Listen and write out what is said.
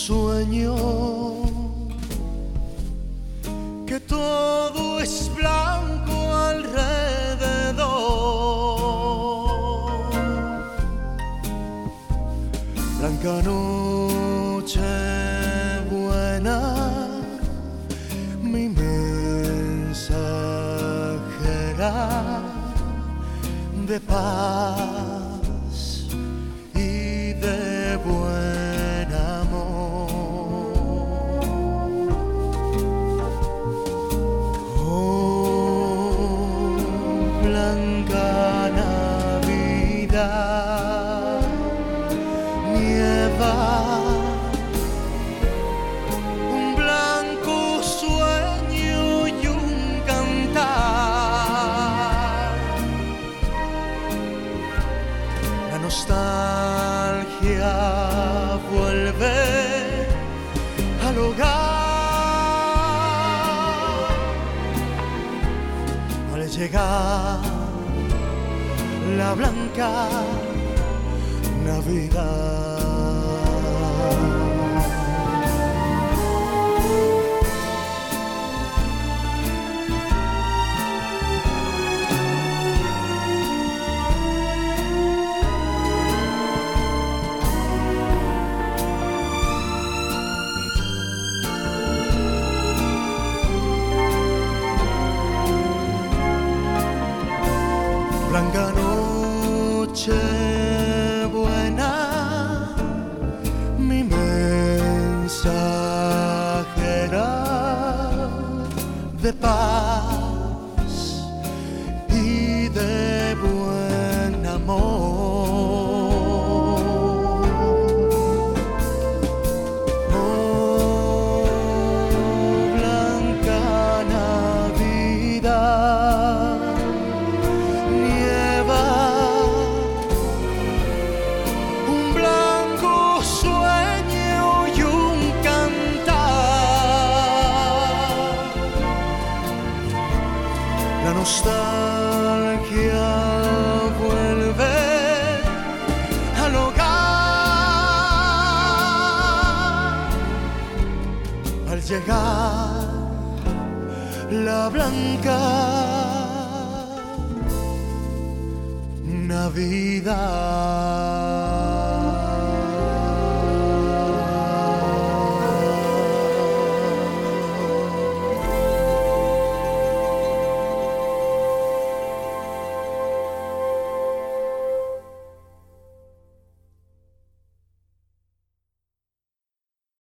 sueño, que todo es blanco alrededor. Blanca noche buena, mi mensajera de paz y de buen amor. Oh, blanca Navidad, nieva un blanco sueño y un cantar. La nostalgia vuelve al hogar al llegar la blanca Navidad. Blanca noche buena, mi mensajera de paz y de buen amor. Oh, blanca Navidad, un blanco sueño y un cantar. La nostalgia vuelve al hogar al llegar la blanca Navidad.